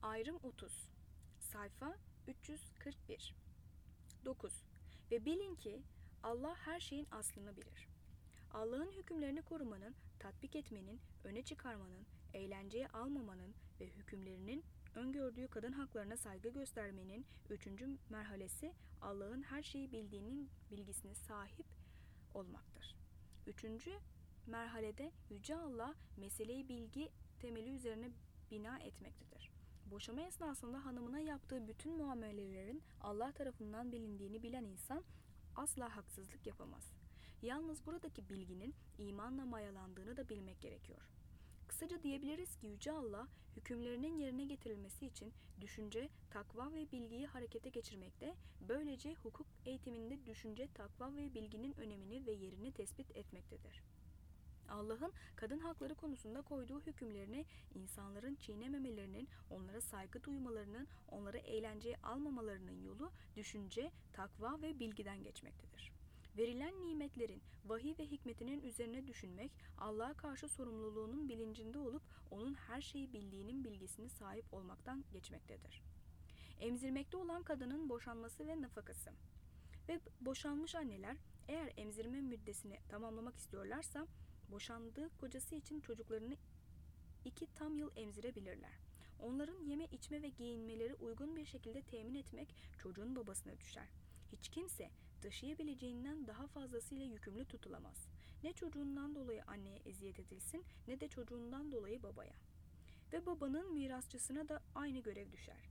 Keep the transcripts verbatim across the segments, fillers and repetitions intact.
Ayrım otuz. Sayfa üç yüz kırk bir. dokuz. Ve bilin ki Allah her şeyin aslını bilir. Allah'ın hükümlerini korumanın, tatbik etmenin, öne çıkarmanın, eğlenceye almamanın ve hükümlerinin öngördüğü kadın haklarına saygı göstermenin üçüncü merhalesi Allah'ın her şeyi bildiğinin bilgisine sahip olmaktır. Üçüncü merhalede Yüce Allah meseleyi bilgi temeli üzerine bina etmektedir. Boşama esnasında hanımına yaptığı bütün muamelelerin Allah tarafından bilindiğini bilen insan asla haksızlık yapamaz. Yalnız buradaki bilginin imanla mayalandığını da bilmek gerekiyor. Kısaca diyebiliriz ki Yüce Allah hükümlerinin yerine getirilmesi için düşünce, takva ve bilgiyi harekete geçirmekte, böylece hukuk eğitiminde düşünce, takva ve bilginin önemini ve yerini tespit etmektedir. Allah'ın kadın hakları konusunda koyduğu hükümlerini insanların çiğnememelerinin, onlara saygı duymalarının, onları eğlenceye almamalarının yolu düşünce, takva ve bilgiden geçmektedir. Verilen nimetlerin, vahiy ve hikmetinin üzerine düşünmek, Allah'a karşı sorumluluğunun bilincinde olup onun her şeyi bildiğinin bilgisine sahip olmaktan geçmektedir. Emzirmekte olan kadının boşanması ve nafakası. Ve boşanmış anneler eğer emzirme müddesini tamamlamak istiyorlarsa, boşandığı kocası için çocuklarını iki tam yıl emzirebilirler. Onların yeme, içme ve giyinmeleri uygun bir şekilde temin etmek çocuğun babasına düşer. Hiç kimse taşıyabileceğinden daha fazlasıyla yükümlü tutulamaz. Ne çocuğundan dolayı anneye eziyet edilsin ne de çocuğundan dolayı babaya. Ve babanın mirasçısına da aynı görev düşer.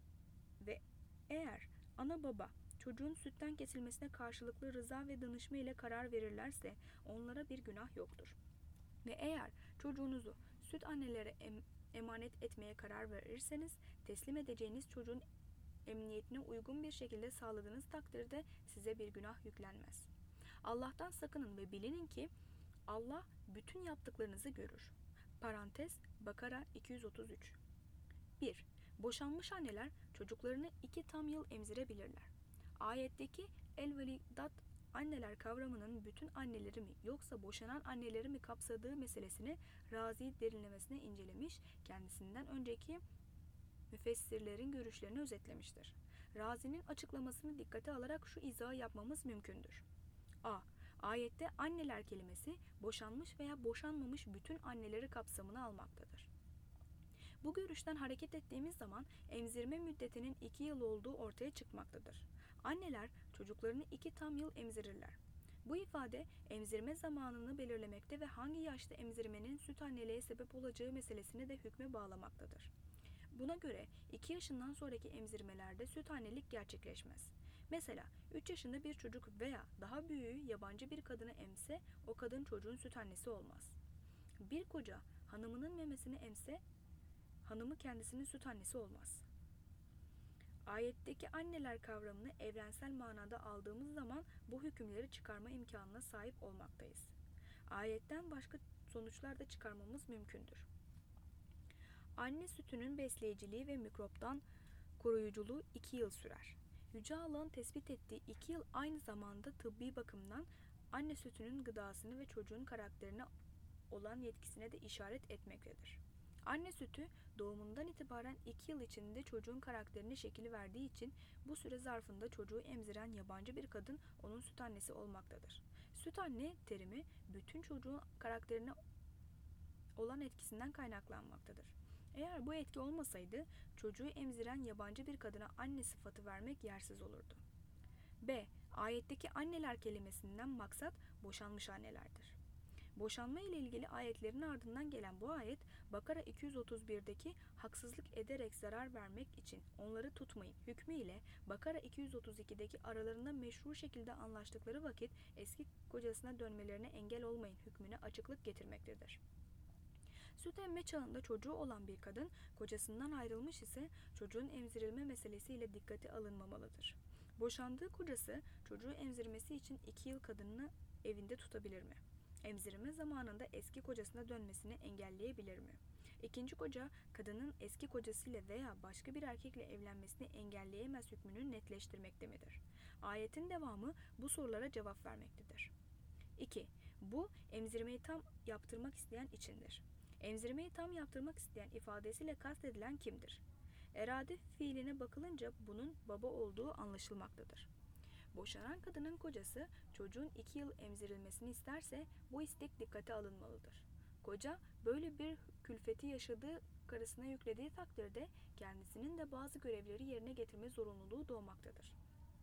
Ve eğer ana baba çocuğun sütten kesilmesine karşılıklı rıza ve danışma ile karar verirlerse onlara bir günah yoktur. Ve eğer çocuğunuzu süt annelere em- emanet etmeye karar verirseniz teslim edeceğiniz çocuğun emniyetine uygun bir şekilde sağladığınız takdirde size bir günah yüklenmez. Allah'tan sakının ve bilinin ki Allah bütün yaptıklarınızı görür. Parantez Bakara iki yüz otuz üç. bir. Boşanmış anneler çocuklarını iki tam yıl emzirebilirler. Ayetteki el-velidat anneler kavramının bütün anneleri mi yoksa boşanan anneleri mi kapsadığı meselesini Razi derinlemesine incelemiş, kendisinden önceki müfessirlerin görüşlerini özetlemiştir. Razi'nin açıklamasını dikkate alarak şu izahı yapmamız mümkündür. A. Ayette anneler kelimesi boşanmış veya boşanmamış bütün anneleri kapsamını almaktadır. Bu görüşten hareket ettiğimiz zaman emzirme müddetinin iki yıl olduğu ortaya çıkmaktadır. Anneler çocuklarını iki tam yıl emzirirler. Bu ifade emzirme zamanını belirlemekte ve hangi yaşta emzirmenin süt anneliğe sebep olacağı meselesini de hükme bağlamaktadır. Buna göre iki yaşından sonraki emzirmelerde süt annelik gerçekleşmez. Mesela üç yaşında bir çocuk veya daha büyüğü yabancı bir kadını emse o kadın çocuğun süt annesi olmaz. Bir koca hanımının memesini emse hanımı kendisinin süt annesi olmaz. Ayetteki anneler kavramını evrensel manada aldığımız zaman bu hükümleri çıkarma imkanına sahip olmaktayız. Ayetten başka sonuçlar da çıkarmamız mümkündür. Anne sütünün besleyiciliği ve mikroptan koruyuculuğu iki yıl sürer. Yüce Allah'ın tespit ettiği iki yıl aynı zamanda tıbbi bakımdan anne sütünün gıdasını ve çocuğun karakterine olan yetkisine de işaret etmektedir. Anne sütü doğumundan itibaren iki yıl içinde çocuğun karakterine şekil verdiği için bu süre zarfında çocuğu emziren yabancı bir kadın onun süt annesi olmaktadır. Süt anne terimi bütün çocuğun karakterine olan etkisinden kaynaklanmaktadır. Eğer bu etki olmasaydı çocuğu emziren yabancı bir kadına anne sıfatı vermek yersiz olurdu. B. Ayetteki anneler kelimesinden maksat boşanmış annelerdir. Boşanma ile ilgili ayetlerin ardından gelen bu ayet Bakara iki yüz otuz birdeki haksızlık ederek zarar vermek için onları tutmayın hükmü ile Bakara iki yüz otuz ikideki aralarında meşru şekilde anlaştıkları vakit eski kocasına dönmelerine engel olmayın hükmüne açıklık getirmektedir. Süt emme çağında çocuğu olan bir kadın kocasından ayrılmış ise çocuğun emzirilme meselesiyle dikkate alınmamalıdır. Boşandığı kocası çocuğu emzirmesi için iki yıl kadını evinde tutabilir mi? Emzirme zamanında eski kocasına dönmesini engelleyebilir mi? İkinci koca kadının eski kocasıyla veya başka bir erkekle evlenmesini engelleyemez hükmünü netleştirmekte midir? Ayetin devamı bu sorulara cevap vermektedir. iki. Bu emzirmeyi tam yaptırmak isteyen içindir. Emzirmeyi tam yaptırmak isteyen ifadesiyle kastedilen kimdir? Erade fiiline bakılınca bunun baba olduğu anlaşılmaktadır. Boşanan kadının kocası çocuğun iki yıl emzirilmesini isterse bu istek dikkate alınmalıdır. Koca böyle bir külfeti yaşadığı karısına yüklediği takdirde kendisinin de bazı görevleri yerine getirme zorunluluğu doğmaktadır.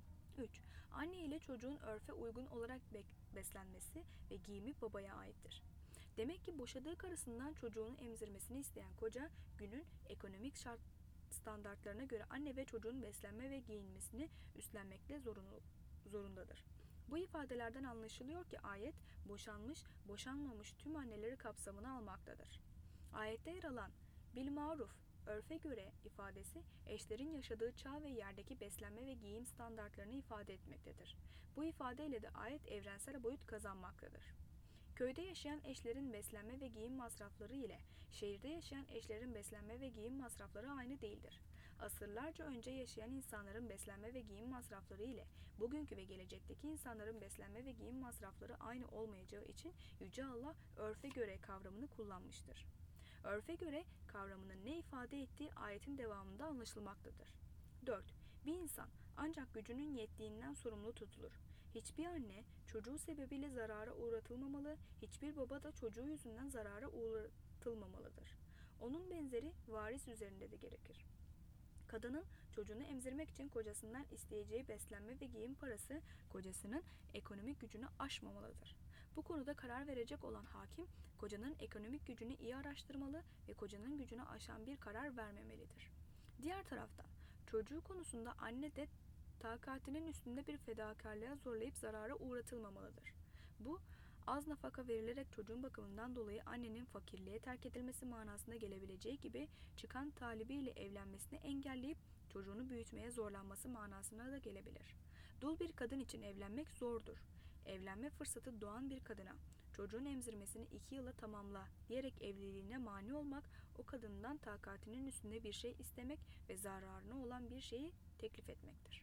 üç. Anne ile çocuğun örfe uygun olarak beslenmesi ve giyimi babaya aittir. Demek ki boşadığı karısından çocuğunu emzirmesini isteyen koca günün ekonomik şart standartlarına göre anne ve çocuğun beslenme ve giyinmesini üstlenmekle zorunlu, zorundadır. Bu ifadelerden anlaşılıyor ki ayet boşanmış, boşanmamış tüm anneleri kapsamına almaktadır. Ayette yer alan bil maruf, örfe göre ifadesi eşlerin yaşadığı çağ ve yerdeki beslenme ve giyim standartlarını ifade etmektedir. Bu ifadeyle de ayet evrensel boyut kazanmaktadır. Köyde yaşayan eşlerin beslenme ve giyim masrafları ile şehirde yaşayan eşlerin beslenme ve giyim masrafları aynı değildir. Asırlarca önce yaşayan insanların beslenme ve giyim masrafları ile bugünkü ve gelecekteki insanların beslenme ve giyim masrafları aynı olmayacağı için Yüce Allah örfe göre kavramını kullanmıştır. Örfe göre kavramının ne ifade ettiği ayetin devamında anlaşılmaktadır. dört. Bir insan ancak gücünün yettiğinden sorumlu tutulur. Hiçbir anne çocuğu sebebiyle zarara uğratılmamalı, hiçbir baba da çocuğu yüzünden zarara uğratılmamalıdır. Onun benzeri varis üzerinde de gerekir. Kadının çocuğunu emzirmek için kocasından isteyeceği beslenme ve giyim parası kocasının ekonomik gücünü aşmamalıdır. Bu konuda karar verecek olan hakim, kocanın ekonomik gücünü iyi araştırmalı ve kocanın gücünü aşan bir karar vermemelidir. Diğer taraftan, çocuğu konusunda anne de takatinin üstünde bir fedakarlığa zorlayıp zarara uğratılmamalıdır. Bu, az nafaka verilerek çocuğun bakımından dolayı annenin fakirliğe terk edilmesi manasına gelebileceği gibi çıkan talibiyle evlenmesini engelleyip çocuğunu büyütmeye zorlanması manasına da gelebilir. Dul bir kadın için evlenmek zordur. Evlenme fırsatı doğan bir kadına çocuğun emzirmesini iki yıla tamamla diyerek evliliğine mani olmak, o kadından takatinin üstünde bir şey istemek ve zararına olan bir şeyi teklif etmektir.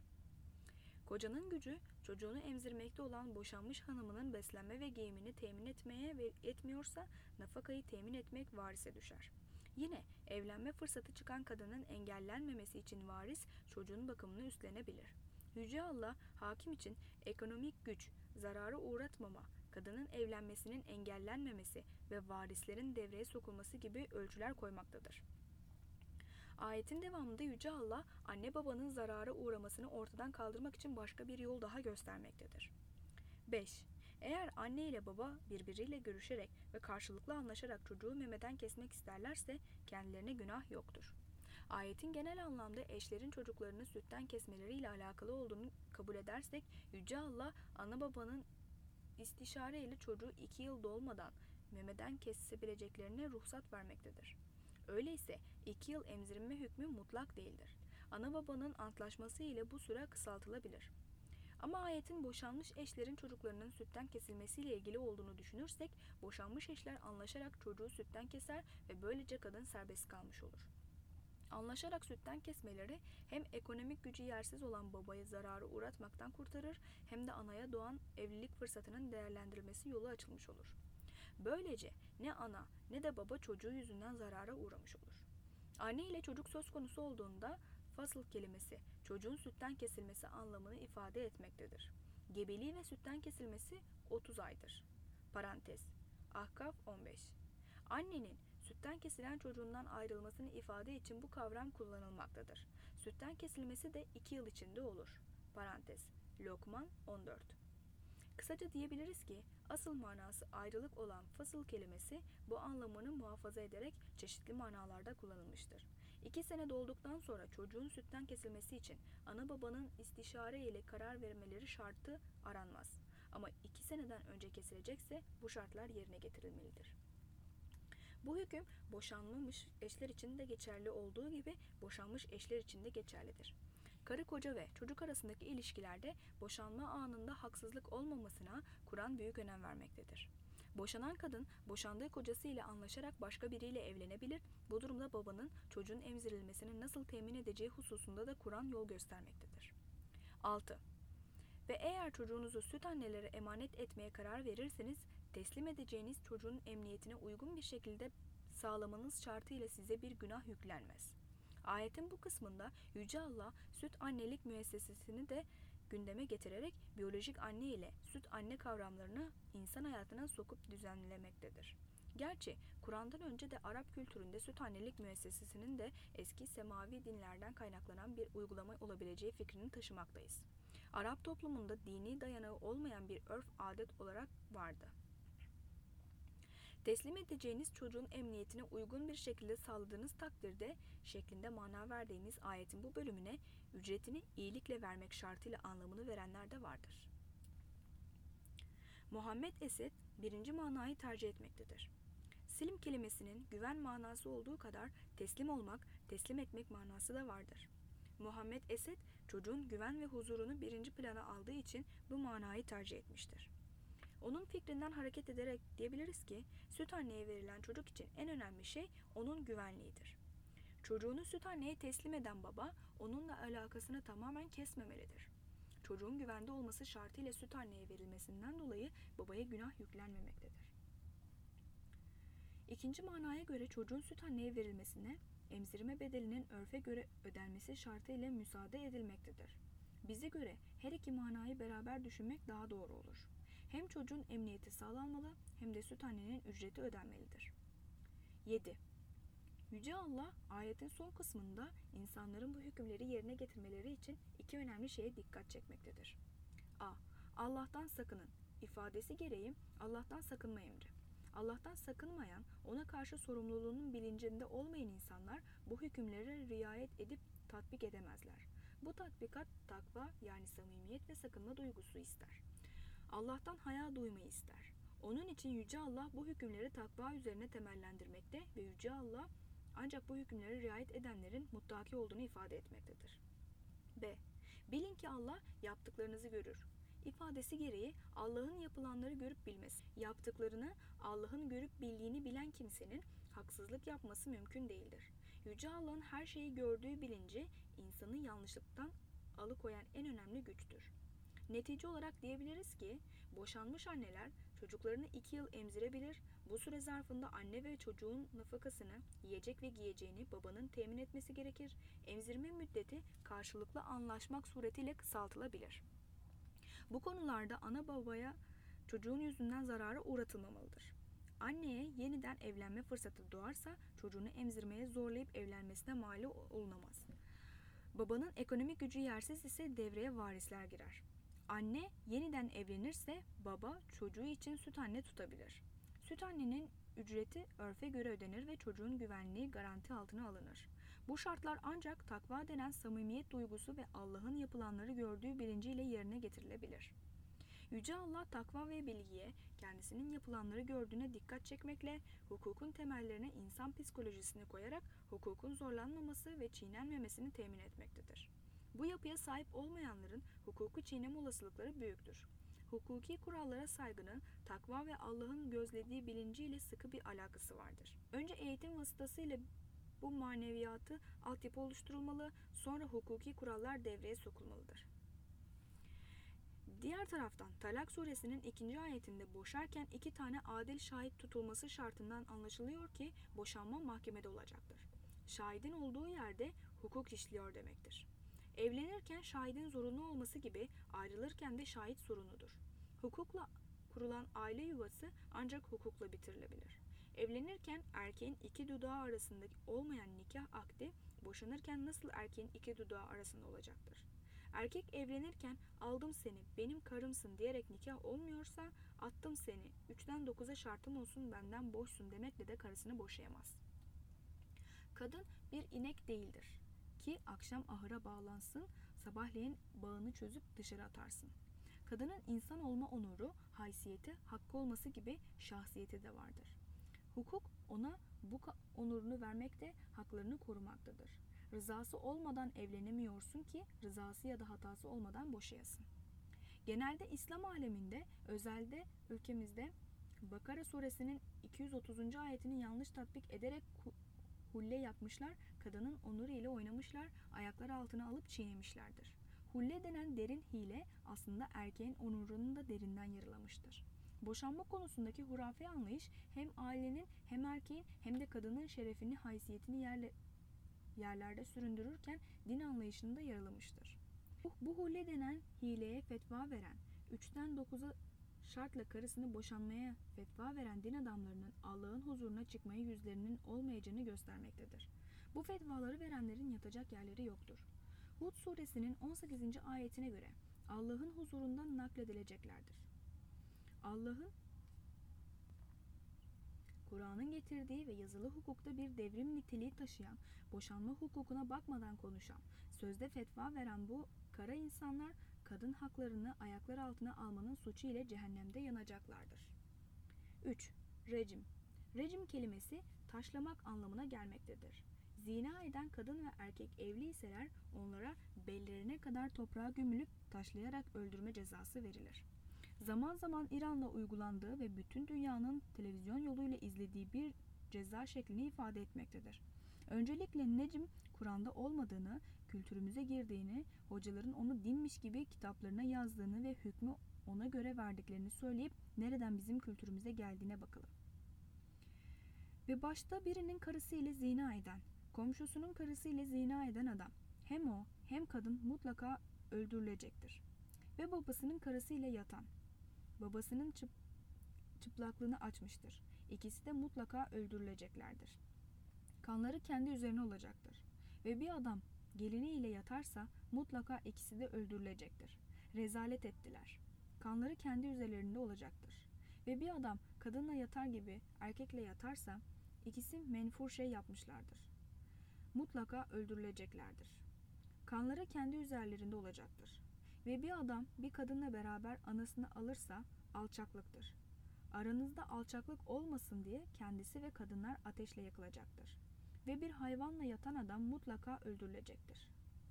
Kocanın gücü çocuğunu emzirmekte olan boşanmış hanımının beslenme ve giyimini temin etmeye ve etmiyorsa nafakayı temin etmek varise düşer. Yine evlenme fırsatı çıkan kadının engellenmemesi için varis çocuğun bakımını üstlenebilir. Yüce Allah hakim için ekonomik güç, zarara uğratmama, kadının evlenmesinin engellenmemesi ve varislerin devreye sokulması gibi ölçüler koymaktadır. Ayetin devamında Yüce Allah, anne babanın zarara uğramasını ortadan kaldırmak için başka bir yol daha göstermektedir. beş. Eğer anne ile baba birbiriyle görüşerek ve karşılıklı anlaşarak çocuğu memeden kesmek isterlerse kendilerine günah yoktur. Ayetin genel anlamda eşlerin çocuklarını sütten kesmeleriyle alakalı olduğunu kabul edersek, Yüce Allah, ana babanın istişare ile çocuğu iki yıl dolmadan memeden kesebileceklerine ruhsat vermektedir. Öyleyse iki yıl emzirme hükmü mutlak değildir. Ana babanın antlaşması ile bu süre kısaltılabilir. Ama ayetin boşanmış eşlerin çocuklarının sütten kesilmesiyle ilgili olduğunu düşünürsek, boşanmış eşler anlaşarak çocuğu sütten keser ve böylece kadın serbest kalmış olur. Anlaşarak sütten kesmeleri hem ekonomik gücü yersiz olan babayı zararı uğratmaktan kurtarır, hem de anaya doğan evlilik fırsatının değerlendirilmesi yolu açılmış olur. Böylece ne ana ne de baba çocuğu yüzünden zarara uğramış olur. Anne ile çocuk söz konusu olduğunda fasıl kelimesi çocuğun sütten kesilmesi anlamını ifade etmektedir. Gebeliği ve sütten kesilmesi otuz aydır. Parantez. Ahkaf on beş. Annenin sütten kesilen çocuğundan ayrılmasını ifade için bu kavram kullanılmaktadır. Sütten kesilmesi de iki yıl içinde olur. Parantez. Lokman on dört. Kısaca diyebiliriz ki asıl manası ayrılık olan fasıl kelimesi bu anlamını muhafaza ederek çeşitli manalarda kullanılmıştır. İki sene dolduktan sonra çocuğun sütten kesilmesi için ana babanın istişare ile karar vermeleri şartı aranmaz. Ama iki seneden önce kesilecekse bu şartlar yerine getirilmelidir. Bu hüküm boşanmamış eşler için de geçerli olduğu gibi boşanmış eşler için de geçerlidir. Karı koca ve çocuk arasındaki ilişkilerde boşanma anında haksızlık olmamasına Kur'an büyük önem vermektedir. Boşanan kadın boşandığı kocasıyla anlaşarak başka biriyle evlenebilir. Bu durumda babanın çocuğun emzirilmesini nasıl temin edeceği hususunda da Kur'an yol göstermektedir. altı. Ve eğer çocuğunuzu süt annelere emanet etmeye karar verirseniz teslim edeceğiniz çocuğun emniyetine uygun bir şekilde sağlamanız şartıyla size bir günah yüklenmez. Ayetin bu kısmında Yüce Allah süt annelik müessesesini de gündeme getirerek biyolojik anne ile süt anne kavramlarını insan hayatına sokup düzenlemektedir. Gerçi Kur'an'dan önce de Arap kültüründe süt annelik müessesesinin de eski semavi dinlerden kaynaklanan bir uygulama olabileceği fikrini taşımaktayız. Arap toplumunda dini dayanağı olmayan bir örf adet olarak vardı. Teslim edeceğiniz çocuğun emniyetine uygun bir şekilde sağladığınız takdirde şeklinde mana verdiğimiz ayetin bu bölümüne ücretini iyilikle vermek şartıyla anlamını verenler de vardır. Muhammed Esed birinci manayı tercih etmektedir. Silm kelimesinin güven manası olduğu kadar teslim olmak, teslim etmek manası da vardır. Muhammed Esed çocuğun güven ve huzurunu birinci plana aldığı için bu manayı tercih etmiştir. Onun fikrinden hareket ederek diyebiliriz ki süt anneye verilen çocuk için en önemli şey onun güvenliğidir. Çocuğunu süt anneye teslim eden baba onunla alakasını tamamen kesmemelidir. Çocuğun güvende olması şartıyla süt anneye verilmesinden dolayı babaya günah yüklenmemektedir. İkinci manaya göre çocuğun süt anneye verilmesine emzirme bedelinin örfe göre ödenmesi şartıyla müsaade edilmektedir. Bize göre her iki manayı beraber düşünmek daha doğru olur. Hem çocuğun emniyeti sağlanmalı hem de süt annenin ücreti ödenmelidir. yedi. Yüce Allah ayetin son kısmında insanların bu hükümleri yerine getirmeleri için iki önemli şeye dikkat çekmektedir. A. Allah'tan sakının ifadesi gereği Allah'tan sakınma emri. Allah'tan sakınmayan, ona karşı sorumluluğunun bilincinde olmayan insanlar bu hükümlere riayet edip tatbik edemezler. Bu tatbikat takva yani samimiyet ve sakınma duygusu ister. Allah'tan haya duymayı ister. Onun için Yüce Allah bu hükümleri takva üzerine temellendirmekte ve Yüce Allah ancak bu hükümlere riayet edenlerin muttaki olduğunu ifade etmektedir. B. Bilin ki Allah yaptıklarınızı görür. İfadesi gereği Allah'ın yapılanları görüp bilmesi. Yaptıklarını Allah'ın görüp bildiğini bilen kimsenin haksızlık yapması mümkün değildir. Yüce Allah'ın her şeyi gördüğü bilinci insanı yanlışlıktan alıkoyan en önemli güçtür. Netice olarak diyebiliriz ki boşanmış anneler çocuklarını iki yıl emzirebilir. Bu süre zarfında anne ve çocuğun nafakasını, yiyecek ve giyeceğini babanın temin etmesi gerekir. Emzirme müddeti karşılıklı anlaşmak suretiyle kısaltılabilir. Bu konularda ana babaya çocuğun yüzünden zarara uğratılmamalıdır. Anneye yeniden evlenme fırsatı doğarsa çocuğunu emzirmeye zorlayıp evlenmesine mani olunamaz. Babanın ekonomik gücü yersiz ise devreye varisler girer. Anne yeniden evlenirse baba çocuğu için süt anne tutabilir. Süt annenin ücreti örfe göre ödenir ve çocuğun güvenliği garanti altına alınır. Bu şartlar ancak takva denen samimiyet duygusu ve Allah'ın yapılanları gördüğü bilinciyle yerine getirilebilir. Yüce Allah takva ve bilgiye, kendisinin yapılanları gördüğüne dikkat çekmekle hukukun temellerine insan psikolojisini koyarak hukukun zorlanmaması ve çiğnenmemesini temin etmektedir. Bu yapıya sahip olmayanların hukuku çiğneme olasılıkları büyüktür. Hukuki kurallara saygının takva ve Allah'ın gözlediği bilinciyle sıkı bir alakası vardır. Önce eğitim vasıtasıyla bu maneviyatı altyapı oluşturulmalı, sonra hukuki kurallar devreye sokulmalıdır. Diğer taraftan Talak suresinin ikinci ayetinde boşarken iki tane adil şahit tutulması şartından anlaşılıyor ki boşanma mahkemede olacaktır. Şahidin olduğu yerde hukuk işliyor demektir. Evlenirken şahidin zorunlu olması gibi ayrılırken de şahit zorunludur. Hukukla kurulan aile yuvası ancak hukukla bitirilebilir. Evlenirken erkeğin iki dudağı arasında olmayan nikah akdi, boşanırken nasıl erkeğin iki dudağı arasında olacaktır? Erkek evlenirken aldım seni, benim karımsın diyerek nikah olmuyorsa, attım seni, üçten dokuza şartım olsun benden boşsun demekle de karısını boşayamaz. Kadın bir inek değildir ki akşam ahıra bağlansın, sabahleyin bağını çözüp dışarı atarsın. Kadının insan olma onuru, haysiyeti, hakkı olması gibi şahsiyeti de vardır. Hukuk ona bu onurunu vermekte, haklarını korumaktadır. Rızası olmadan evlenemiyorsun ki rızası ya da hatası olmadan boşayasın. Genelde İslam aleminde, özelde ülkemizde Bakara suresinin iki yüz otuzuncu ayetini yanlış tatbik ederek hulle yapmışlar, kadının onuru ile oynamışlar, ayakları altına alıp çiğnemişlerdir. Hulle denen derin hile aslında erkeğin onurunu da derinden yaralamıştır. Boşanma konusundaki hurafe anlayış hem ailenin hem erkeğin hem de kadının şerefini, haysiyetini yerle yerlerde süründürürken din anlayışını da yaralamıştır. Bu, bu hulle denen hileye fetva veren, üçten dokuza şartla karısını boşanmaya fetva veren din adamlarının Allah'ın huzuruna çıkmaya yüzlerinin olmayacağını göstermektedir. Bu fetvaları verenlerin yatacak yerleri yoktur. Hud suresinin on sekizinci ayetine göre Allah'ın huzurundan nakledileceklerdir. Allah'ın Kur'an'ın getirdiği ve yazılı hukukta bir devrim niteliği taşıyan, boşanma hukukuna bakmadan konuşan, sözde fetva veren bu kara insanlar kadın haklarını ayaklar altına almanın suçu ile cehennemde yanacaklardır. üç. Recim. Recim kelimesi taşlamak anlamına gelmektedir. Zina eden kadın ve erkek evli iseler onlara bellerine kadar toprağa gömülüp taşlayarak öldürme cezası verilir. Zaman zaman İran'da uygulandığı ve bütün dünyanın televizyon yoluyla izlediği bir ceza şeklini ifade etmektedir. Öncelikle Necim, Kur'an'da olmadığını, kültürümüze girdiğini, hocaların onu dinmiş gibi kitaplarına yazdığını ve hükmü ona göre verdiklerini söyleyip nereden bizim kültürümüze geldiğine bakalım. Ve başta birinin karısı ile zina eden, komşusunun karısı ile zina eden adam, hem o hem kadın mutlaka öldürülecektir. Ve babasının karısı ile yatan, babasının çıp, çıplaklığını açmıştır. İkisi de mutlaka öldürüleceklerdir. Kanları kendi üzerine olacaktır. Ve bir adam gelini ile yatarsa mutlaka ikisi de öldürülecektir. Rezalet ettiler. Kanları kendi üzerlerinde olacaktır. Ve bir adam kadınla yatar gibi erkekle yatarsa ikisi menfur şey yapmışlardır. Mutlaka öldürüleceklerdir. Kanları kendi üzerlerinde olacaktır. Ve bir adam bir kadınla beraber anasını alırsa alçaklıktır. Aranızda alçaklık olmasın diye kendisi ve kadınlar ateşle yakılacaktır. Ve bir hayvanla yatan adam mutlaka öldürülecektir.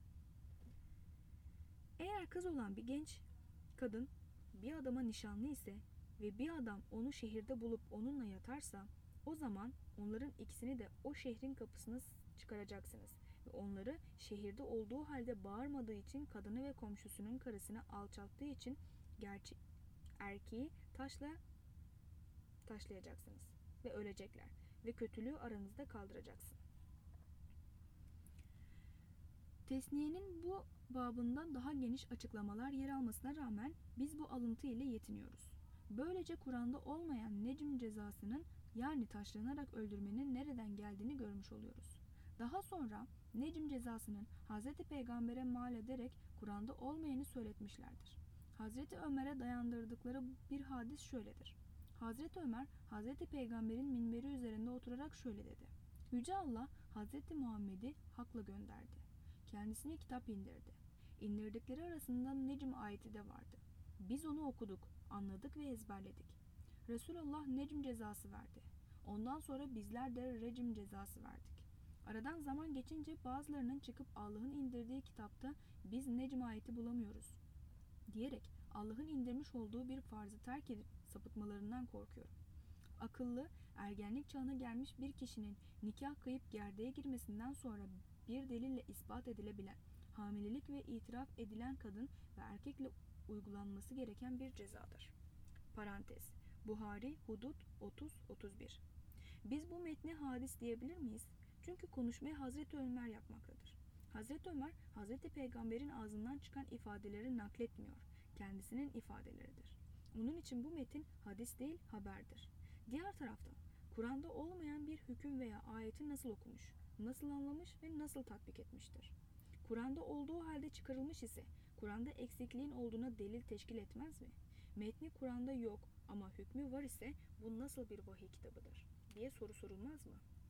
Eğer kız olan bir genç kadın bir adama nişanlı ise ve bir adam onu şehirde bulup onunla yatarsa o zaman onların ikisini de o şehrin kapısına çıkaracaksınız ve onları şehirde olduğu halde bağırmadığı için kadını ve komşusunun karısını alçalttığı için gerçi erkeği taşla taşlayacaksınız ve ölecekler ve kötülüğü aranızda kaldıracaksın. Tesniyenin bu babından daha geniş açıklamalar yer almasına rağmen biz bu alıntı ile yetiniyoruz. Böylece Kur'an'da olmayan necm cezasının yani taşlanarak öldürmenin nereden geldiğini görmüş oluyoruz. Daha sonra necm cezasının Hazreti Peygamber'e mal ederek Kur'an'da olmayanı söyletmişlerdir. Hazreti Ömer'e dayandırdıkları bir hadis şöyledir. Hazreti Ömer, Hazreti Peygamber'in minberi üzerinde oturarak şöyle dedi. Yüce Allah, Hazreti Muhammed'i hakla gönderdi. Kendisine kitap indirdi. İndirdikleri arasında Necm ayeti de vardı. Biz onu okuduk, anladık ve ezberledik. Resulullah Necm cezası verdi. Ondan sonra bizler de Recm cezası verdik. Aradan zaman geçince bazılarının çıkıp Allah'ın indirdiği kitapta biz Necm ayeti bulamıyoruz diyerek Allah'ın indirmiş olduğu bir farzı terk edip sapıtmalarından korkuyorum. Akıllı, ergenlik çağına gelmiş bir kişinin nikah kıyıp gerdeğe girmesinden sonra bir delille ispat edilebilen, hamilelik ve itiraf edilen kadın ve erkekle uygulanması gereken bir cezadır. Parantez. Buhari, Hudud otuz otuz bir. Biz bu metne hadis diyebilir miyiz? Çünkü konuşmayı Hazreti Ömer yapmaktadır. Hazreti Ömer, Hazreti Peygamber'in ağzından çıkan ifadeleri nakletmiyor. Kendisinin ifadeleridir. Onun için bu metin hadis değil, haberdir. Diğer taraftan, Kur'an'da olmayan bir hüküm veya ayeti nasıl okumuş, nasıl anlamış ve nasıl tatbik etmiştir? Kur'an'da olduğu halde çıkarılmış ise, Kur'an'da eksikliğin olduğuna delil teşkil etmez mi? Metni Kur'an'da yok ama hükmü var ise bu nasıl bir vahiy kitabıdır diye soru sorulmaz mı?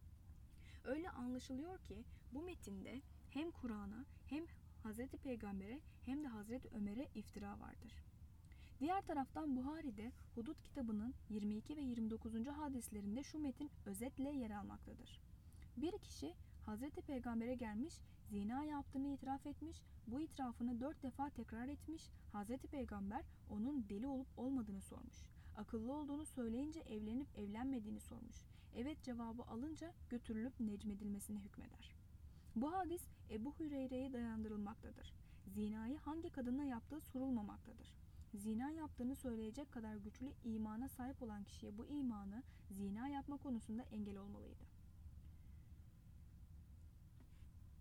Öyle anlaşılıyor ki bu metinde hem Kur'an'a hem Hazreti Peygamber'e hem de Hazreti Ömer'e iftira vardır. Diğer taraftan Buhari'de Hudud kitabının yirmi iki ve yirmi dokuzuncu hadislerinde şu metin özetle yer almaktadır. Bir kişi Hazreti Peygamber'e gelmiş, zina yaptığını itiraf etmiş, bu itirafını dört defa tekrar etmiş, Hazreti Peygamber onun deli olup olmadığını sormuş. Akıllı olduğunu söyleyince evlenip evlenmediğini sormuş. Evet cevabı alınca götürülüp necmedilmesine hükmeder. Bu hadis Ebu Hüreyre'ye dayandırılmaktadır. Zinayı hangi kadınla yaptığı sorulmamaktadır. Zina yaptığını söyleyecek kadar güçlü imana sahip olan kişiye bu imanı zina yapma konusunda engel olmalıydı.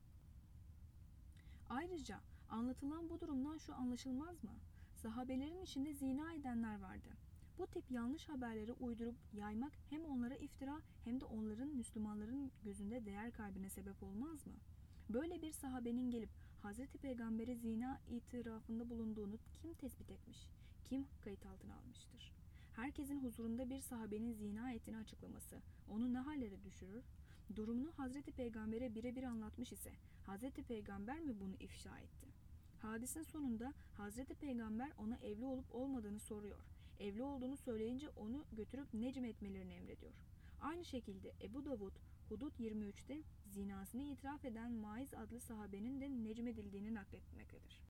Ayrıca anlatılan bu durumdan şu anlaşılmaz mı? Sahabelerin içinde zina edenler vardı. Bu tip yanlış haberleri uydurup yaymak hem onlara iftira hem de onların Müslümanların gözünde değer kaybına sebep olmaz mı? Böyle bir sahabenin gelip Hazreti Peygamber'e zina itirafında bulunduğunu kim tespit etmiş? Kim kayıt altına almıştır? Herkesin huzurunda bir sahabenin zina ettiğini açıklaması onu ne hallere düşürür? Durumunu Hazreti Peygamber'e birebir anlatmış ise Hazreti Peygamber mi bunu ifşa etti? Hadisin sonunda Hazreti Peygamber ona evli olup olmadığını soruyor. Evli olduğunu söyleyince onu götürüp necm etmelerini emrediyor. Aynı şekilde Ebu Davud Hudud yirmi üçte zinasını itiraf eden Maiz adlı sahabenin de necmedildiğini nakletmektedir.